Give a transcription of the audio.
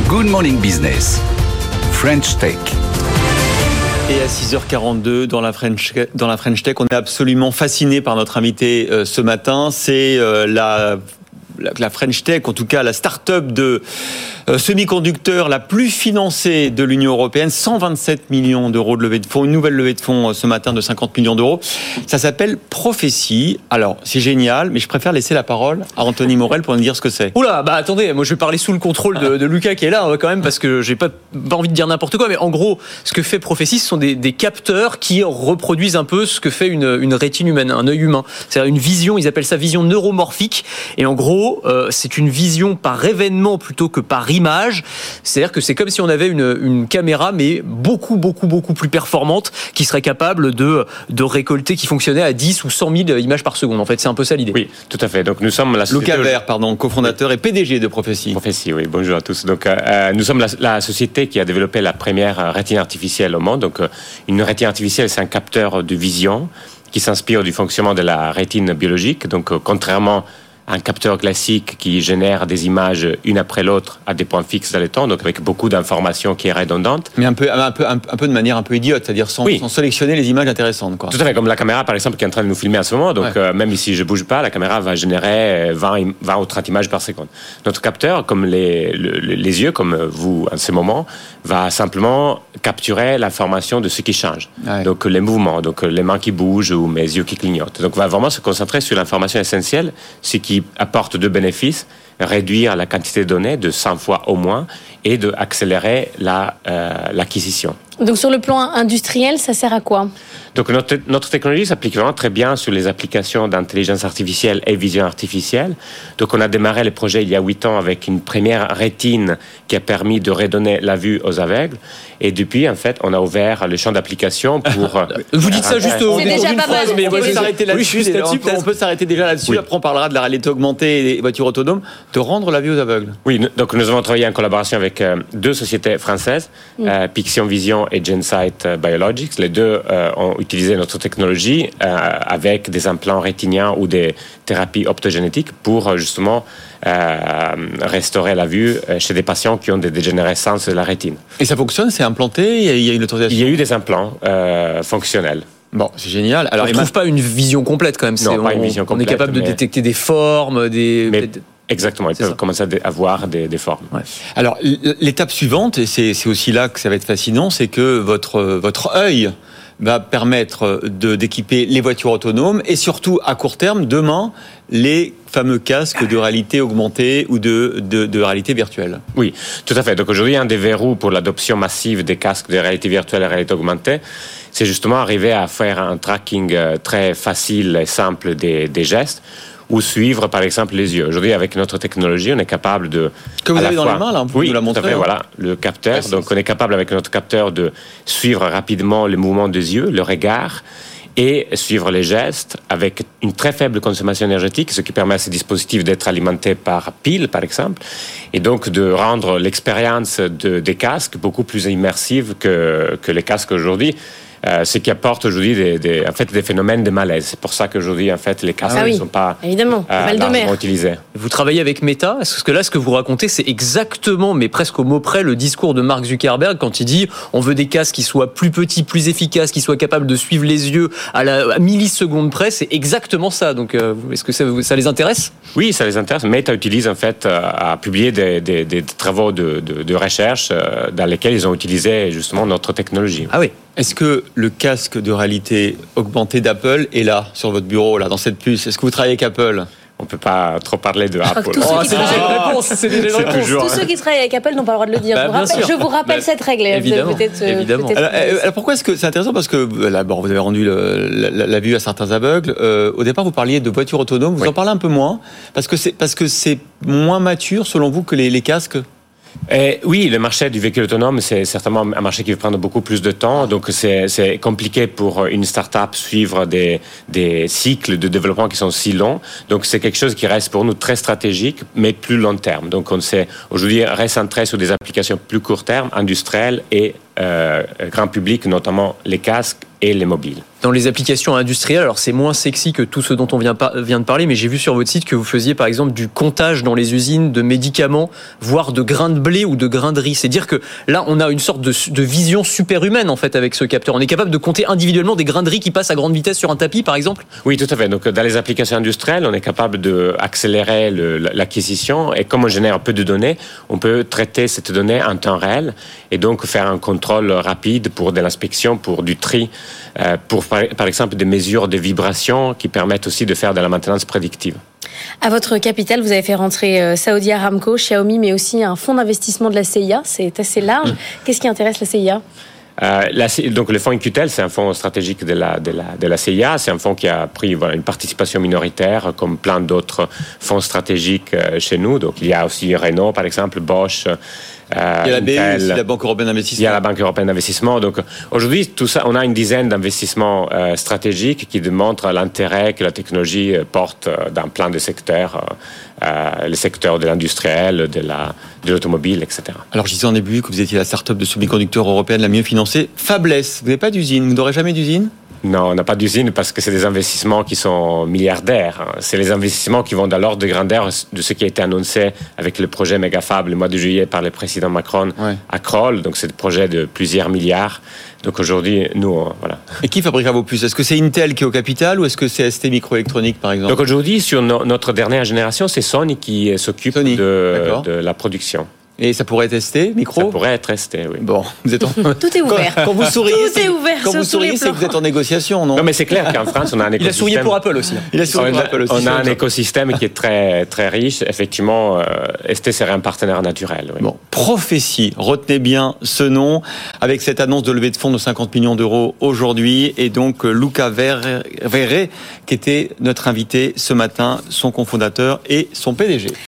Good Morning Business, French Tech. Et à 6h42 dans la French Tech, on est absolument fasciné par notre invité ce matin. C'est la French Tech, en tout cas la start-up de semi-conducteurs la plus financée de l'Union européenne, 127 millions d'euros de levée de fonds, une nouvelle levée de fonds ce matin de 50 millions d'euros. Ça s'appelle Prophétie. Alors, c'est génial, mais je préfère laisser la parole à Anthony Morel pour nous dire ce que c'est. Oula, attendez, moi je vais parler sous le contrôle de Lucas qui est là quand même, parce que j'ai pas envie de dire n'importe quoi, mais en gros, ce que fait Prophétie, ce sont des capteurs qui reproduisent un peu ce que fait une rétine humaine, un œil humain. C'est-à-dire une vision, ils appellent ça vision neuromorphique, et en gros, c'est une vision par événement plutôt que par image. C'est-à-dire que c'est comme si on avait une caméra, mais beaucoup plus performante, qui serait capable de récolter, qui fonctionnait à 10 ou 100 000 images par seconde. En fait, c'est un peu ça l'idée. Oui, tout à fait. Donc nous sommes la société... Lucas Vert, cofondateur et PDG de Prophétie. Prophétie, oui. Bonjour à tous. Donc nous sommes la société qui a développé la première rétine artificielle au monde. Donc une rétine artificielle, c'est un capteur de vision qui s'inspire du fonctionnement de la rétine biologique. Donc contrairement un capteur classique qui génère des images une après l'autre à des points fixes dans le temps, donc avec beaucoup d'informations qui est redondante. Mais un peu de manière un peu idiote, c'est-à-dire sans sélectionner les images intéressantes, quoi. Tout à fait, comme la caméra par exemple qui est en train de nous filmer à ce moment, donc même si je bouge pas, la caméra va générer 20 ou 30 images par seconde. Notre capteur, comme les yeux, comme vous en ce moment, va simplement capturer l'information de ce qui change. Ouais. Donc les mouvements, donc les mains qui bougent ou mes yeux qui clignotent. Donc va vraiment se concentrer sur l'information essentielle, ce qui apporte deux bénéfices: réduire la quantité de données de 100 fois au moins et d'accélérer l'acquisition. Donc sur le plan industriel, ça sert à quoi ? Donc notre technologie s'applique vraiment très bien sur les applications d'intelligence artificielle et vision artificielle. Donc on a démarré le projet il y a 8 ans avec une première rétine qui a permis de redonner la vue aux aveugles. Et depuis, en fait, on a ouvert le champ d'application pour... Vous dites ça juste au détour d'une phrase, mais on peut s'arrêter là-dessus. On peut s'arrêter déjà là-dessus. Oui. Après, on parlera de la réalité augmentée et des voitures autonomes, de rendre la vue aux aveugles. Oui, donc nous avons travaillé en collaboration avec 2 sociétés françaises, Pixion Vision et Gensight Biologics. Les deux ont utilisé notre technologie avec des implants rétiniens ou des thérapies optogénétiques pour justement restaurer la vue chez des patients qui ont des dégénérescences de la rétine. Et ça fonctionne? C'est implanté? Il y a une autorisation? Il y a eu des implants fonctionnels. Bon, c'est génial. Alors, on ne trouve pas une vision complète quand même. Non, pas une vision complète. On est capable de détecter des formes, Exactement, ils peuvent commencer à voir des formes. Ouais. Alors, l'étape suivante, et c'est aussi là que ça va être fascinant, c'est que votre œil va permettre d'équiper les voitures autonomes et surtout, à court terme, demain, les fameux casques de réalité augmentée ou de réalité virtuelle. Oui, tout à fait. Donc aujourd'hui, un des verrous pour l'adoption massive des casques de réalité virtuelle et réalité augmentée, c'est justement arriver à faire un tracking très facile et simple des gestes, ou suivre, par exemple, les yeux. Aujourd'hui, avec notre technologie, on est capable de... Que vous avez dans les mains, là, vous nous la montrer. Tout à fait, voilà, le capteur. Donc, on est capable, avec notre capteur, de suivre rapidement le mouvement des yeux, le regard, et suivre les gestes avec une très faible consommation énergétique, ce qui permet à ces dispositifs d'être alimentés par pile, par exemple, et donc de rendre l'expérience des casques beaucoup plus immersive que les casques aujourd'hui. Ce qui apporte aujourd'hui des phénomènes de malaise. C'est pour ça qu'aujourd'hui, en fait, les casques ne sont pas largement utilisés. Vous travaillez avec Meta. Est-ce que là, ce que vous racontez, c'est exactement, mais presque au mot près, le discours de Mark Zuckerberg quand il dit on veut des casques qui soient plus petits, plus efficaces, qui soient capables de suivre les yeux à millisecondes près. C'est exactement ça. Donc, est-ce que ça les intéresse ? Oui, ça les intéresse. Meta utilise, en fait, à publier des travaux de recherche dans lesquels ils ont utilisé justement notre technologie. Ah oui. Est-ce que le casque de réalité augmentée d'Apple est là, sur votre bureau, là, dans cette puce ? Est-ce que vous travaillez avec Apple ? On ne peut pas trop parler de Apple. C'est déjà une réponse. Tous ceux qui travaillent avec Apple n'ont pas le droit de le dire. Je vous rappelle cette règle. Évidemment. Évidemment. Alors pourquoi est-ce que c'est intéressant ? Parce que là, vous avez rendu la vue à certains aveugles. Au départ, vous parliez de voitures autonomes. Vous en parlez un peu moins. Parce que c'est moins mature, selon vous, que les casques ? Oui, le marché du véhicule autonome, c'est certainement un marché qui va prendre beaucoup plus de temps. Donc, c'est compliqué pour une start-up suivre des cycles de développement qui sont si longs. Donc, c'est quelque chose qui reste pour nous très stratégique, mais plus long terme. Donc, on s'est aujourd'hui recentré sur des applications plus court terme, industrielles et grand public, notamment les casques et les mobiles. Dans les applications industrielles, alors c'est moins sexy que tout ce dont on vient de parler, mais j'ai vu sur votre site que vous faisiez par exemple du comptage dans les usines de médicaments, voire de grains de blé ou de grains de riz. C'est dire que là, on a une sorte de vision superhumaine en fait avec ce capteur. On est capable de compter individuellement des grains de riz qui passent à grande vitesse sur un tapis, par exemple. Oui, tout à fait. Donc dans les applications industrielles, on est capable d'accélérer l'acquisition et comme on génère peu de données, on peut traiter cette donnée en temps réel et donc faire un contrôle rapide pour de l'inspection, pour du tri, pour par exemple des mesures de vibration qui permettent aussi de faire de la maintenance prédictive. À votre capital, vous avez fait rentrer Saudi Aramco, Xiaomi, mais aussi un fonds d'investissement de la CIA. C'est assez large. Qu'est-ce qui intéresse la CIA ? Donc le fonds IQTEL, c'est un fonds stratégique de la CIA. C'est un fonds qui a pris une participation minoritaire, comme plein d'autres fonds stratégiques chez nous. Donc il y a aussi Renault, par exemple, Bosch. Il y a la BEI aussi, la Banque européenne d'investissement. Il y a la Banque européenne d'investissement. Donc aujourd'hui, tout ça, on a une dizaine d'investissements stratégiques qui démontrent l'intérêt que la technologie porte dans plein de secteurs, le secteur de l'industriel, de l'automobile, etc. Alors je disais en début que vous étiez la start-up de semi-conducteurs européenne la mieux financée. Fabless, vous n'avez pas d'usine, vous n'aurez jamais d'usine ? Non, on n'a pas d'usine parce que c'est des investissements qui sont milliardaires. C'est les investissements qui vont dans l'ordre de grandeur de ce qui a été annoncé avec le projet Megafab le mois de juillet par le président Macron à Crolles. Donc c'est des projets de plusieurs milliards. Donc aujourd'hui, nous, voilà. Et qui fabriquera vos puces ? Est-ce que c'est Intel qui est au capital ou est-ce que c'est ST Microélectronique par exemple ? Donc aujourd'hui, sur notre dernière génération, c'est Sony qui s'occupe de la production. Et ça pourrait être ST, micro ? Ça pourrait être ST, oui. Bon, vous êtes Tout est ouvert. Quand vous souriez, Tout est ouvert quand vous souriez, c'est que vous êtes en négociation, non ? Non, mais c'est clair qu'en France, on a un écosystème. Il a sourié pour Apple aussi. On a un écosystème qui est très, très riche. Effectivement, ST serait un partenaire naturel. Oui. Bon, Prophétie, retenez bien ce nom, avec cette annonce de levée de fonds de 50 millions d'euros aujourd'hui. Et donc, Luca Verre, qui était notre invité ce matin, son cofondateur et son PDG.